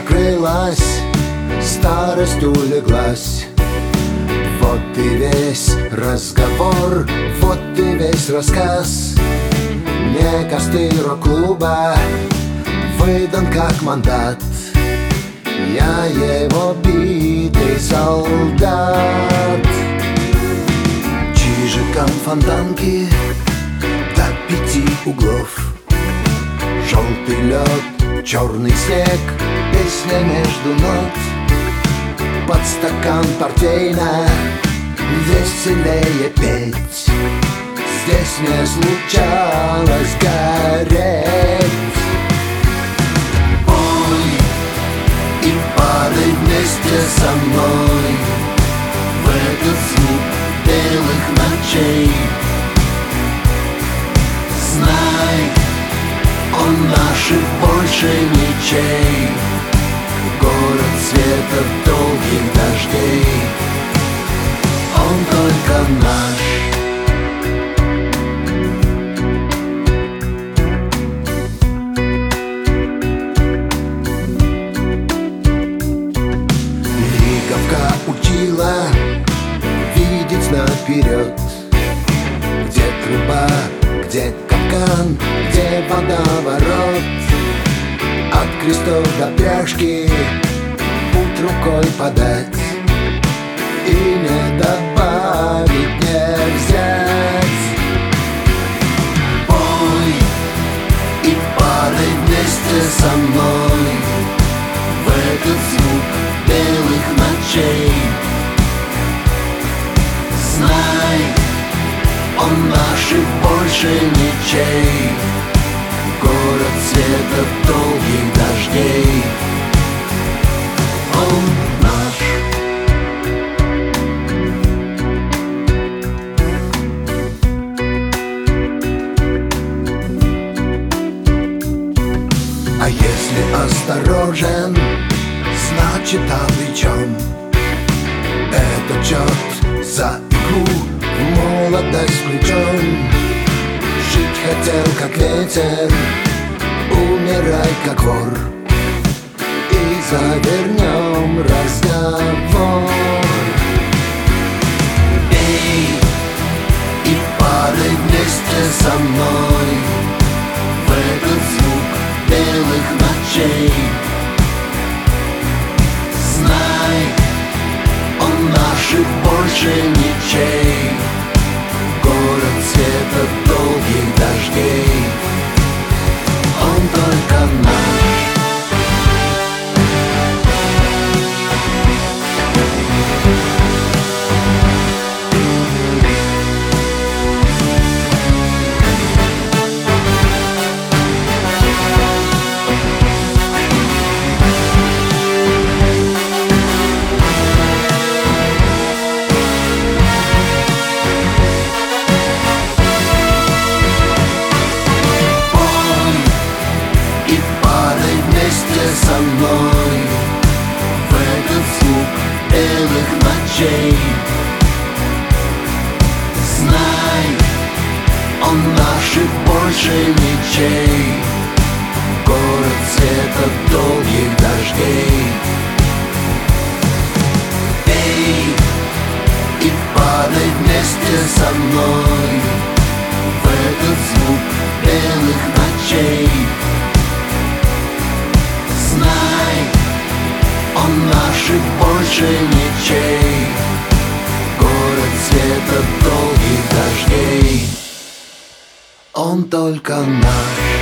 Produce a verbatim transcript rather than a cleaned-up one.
закрылась, старость улеглась. Вот и весь разговор, вот и весь рассказ. Не косты рок-клуба выдан как мандат. Я его битый солдат. Чижиком фонтанки до пяти углов. Желтый лед, черный снег, песня между нот. Под стакан портвейна веселее петь. Здесь не случалось гореть. Пой и падай вместе со мной в этот звук белых ночей. Знай, он наш и больше ничей. Город света долгих дождей, он только наш. Лиговка учила видеть наперед. Где труба, где капкан, где водоворот. От крестов до пряжки путь рукой подать. И не добавить, не взять. Пой и падай вместе со мной в этот звук белых ночей. Знай, он наш и больше ничей. Город света долгих дождей, он наш. А если осторожен, значит обречен. Этот счет за игру в молодость включен. Жить хотел как ветер, умирай как вор. И завернем разговор. Эй, и падай вместе со мной в этот звук белых ночей. Знай, он наш и больше ничей. Город света долгих дождей, он только наш. Со мной в этот звук белых ночей. Знай, он наш и больше ничей. Город света долгих дождей. Эй, и падай вместе со мной в этот звук белых ночей. Знай, он наш и больше ничей. Город света долгих дождей, он только наш.